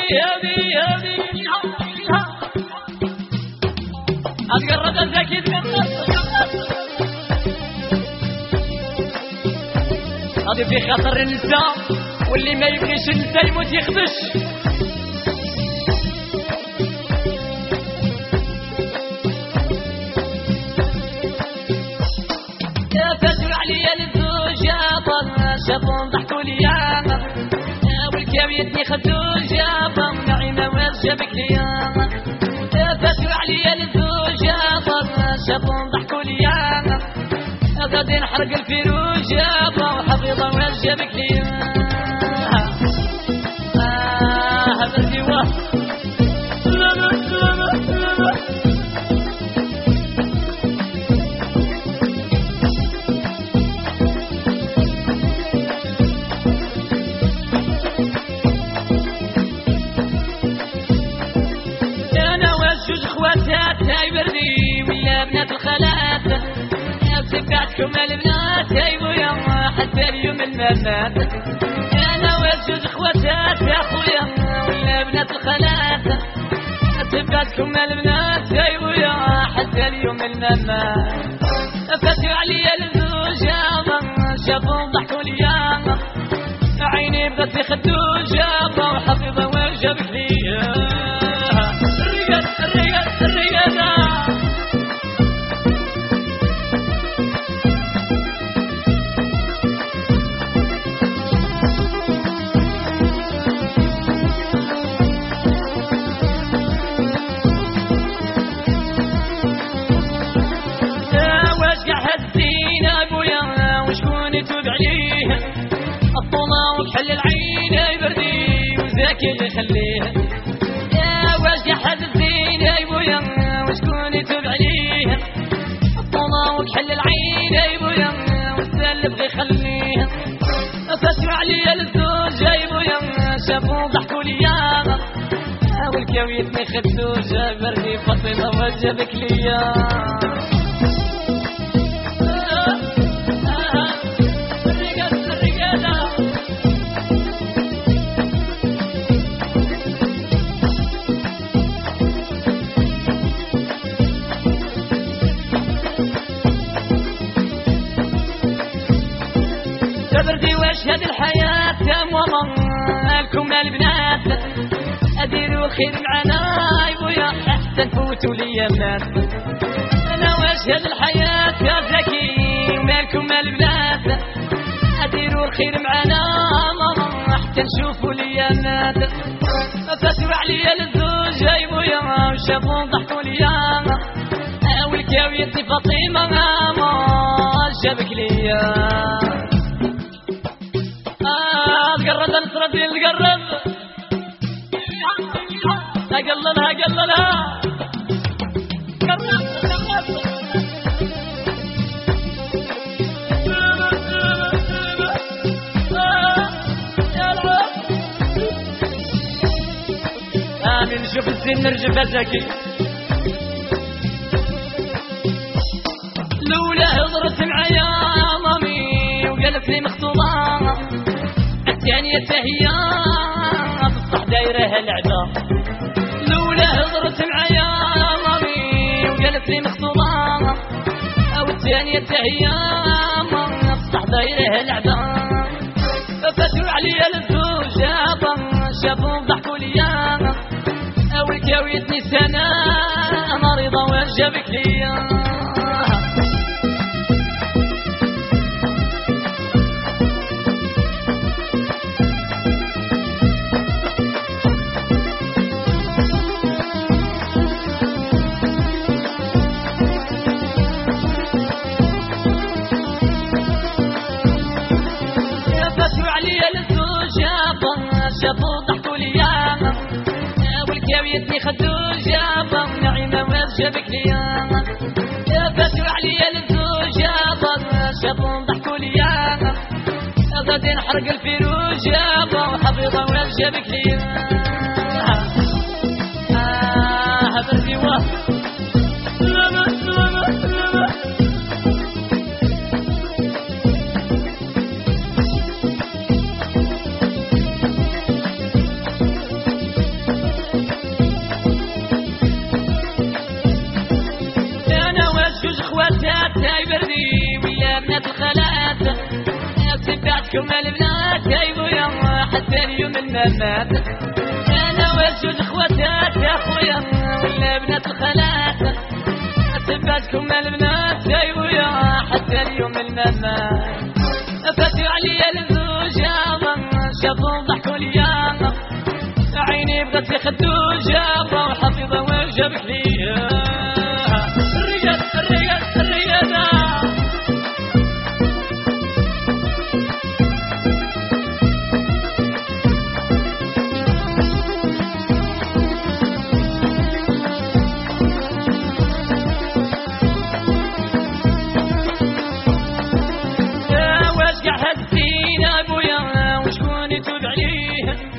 أتقرب الزكي هذه في خطر النساء واللي ما يبغيش النساء يموت يخدش. فاتوا عليا الزوجة شافون ضحكوا ليا والكاويتني خدوا جابا نعيمة وجابك ليا. فاتوا عليا الزوجة شافون ضحكوا ليا غادي نحرق الفيروج جابا وحفيظة وجابك ليا. بردي واه هاي بردي ولا بنات الخالات تبعتكم البنات هاي ويا حتى اليوم الممات. انا وجوز اخواتات يا خويا ولا بنات الخالات تبعتكم البنات هاي ويا حتى اليوم الممات. فاتوا عليا الزوجة شافوا ضحكوا ليا عيني بدات يخدوا جابا وحفيظة وجابك ليا. حل العين يا بردي وزاكي اللي خليه يا واش حد الزين يا بويا وشكون يتوب عليه الطوله وكحل العين يا بويا والسلب غي خليه. فاتوا عليا الزوج يا بويا شافوا ضحكوا ليا والكاويتني خدوا جا بردي فاطمه وجابك ليا. بردي واش هاد الحياة يا ماما لكم البنات أديروا الخير معنا يا بويا حتى نفوتوا الأيامات. أنا واش هاد الحياة يا زكي مالكم البنات أديروا الخير معنا ماما حتى نشوفوا الأيامات. فاتوا عليا الزوج يا بويا وشافوا ضحكوا ليا والكاويتني فاطمة ماما جابك ليا. قرب نصرة القرب قللها قللها قرب آمين. شوف الزين نرجف زكي لولا هضرت معايا مامي وقالت لي مخطوبة الثانية هي بصح دايرها لعبة. لولا هضرت معايا مامي وقالت لي مخطوبة او الثانية هي بصح دايرها لعبة. فاتوا عليا الزوجة شافوا ضحكوا ليا والكاويتني سنة مريضة وجابك ليا. شافوا ضحكوا ليا والكاويتني خدوا جابا نعيمة وجابك ليا. فاتوا عليا الزوجة شافوا ضحكوا ليا غادي نحرق الفيروج جابا وحفيظة وجابك ليا. بردي واه تباتكم البنات يا ابويا حتى اليوم الممات. انا وزوج اخواتات يا اخويا ولا بنات الخالات، تباتكم البنات يا ابويا حتى اليوم الممات. فاتوا عليا الزوجة شافوا ضحكوا ليا، عيني بغت في خدوجة وحفيظة وجابت ليا الرجال الرجال الرجال. واش قاع هالزين ابويا وشكون يتوب عليه،